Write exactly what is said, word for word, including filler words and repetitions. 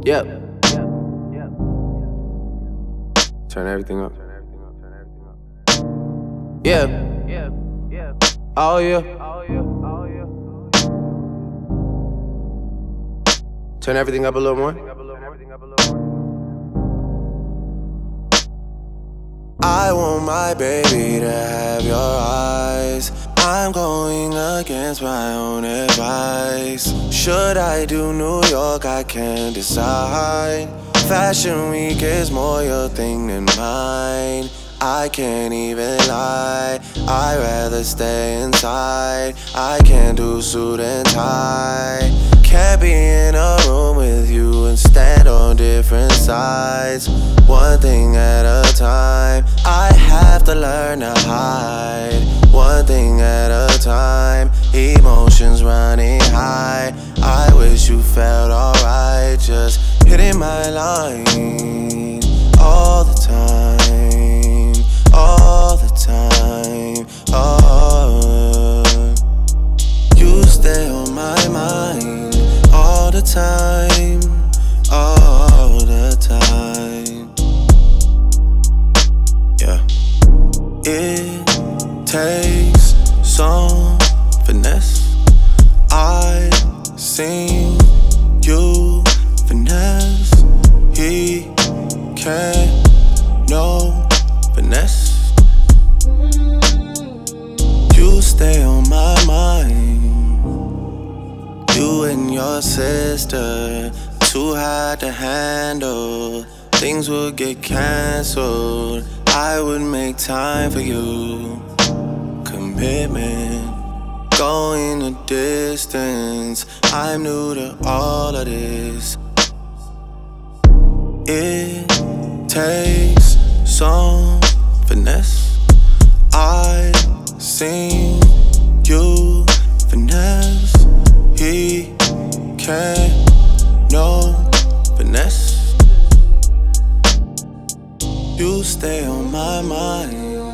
Yep. Turn everything up. Yeah. Oh yeah. Turn everything up a little more. I want my baby to have your eyes. I'm going against my own advice. Should I do New York? I can't decide. Fashion week is more your thing than mine. I can't even lie, I'd rather stay inside. I can't do suit and tie. Can't be in a room with you and stand on different sides. One thing at a time, I have to learn to hide. One thing at a time, emotions running high. I wish you felt alright, just hitting my line all the time, all the time. Oh, you stay on my mind all the time, all the time. Yeah. It takes some finesse. I seen you finesse. He can't, no finesse. You stay on my mind. You and your sister, too hard to handle. Things would get cancelled. I would make time for you. Commitment, going a distance. I'm new to all of this. It takes some finesse. I seen you finesse. He can't, no finesse. You stay on my mind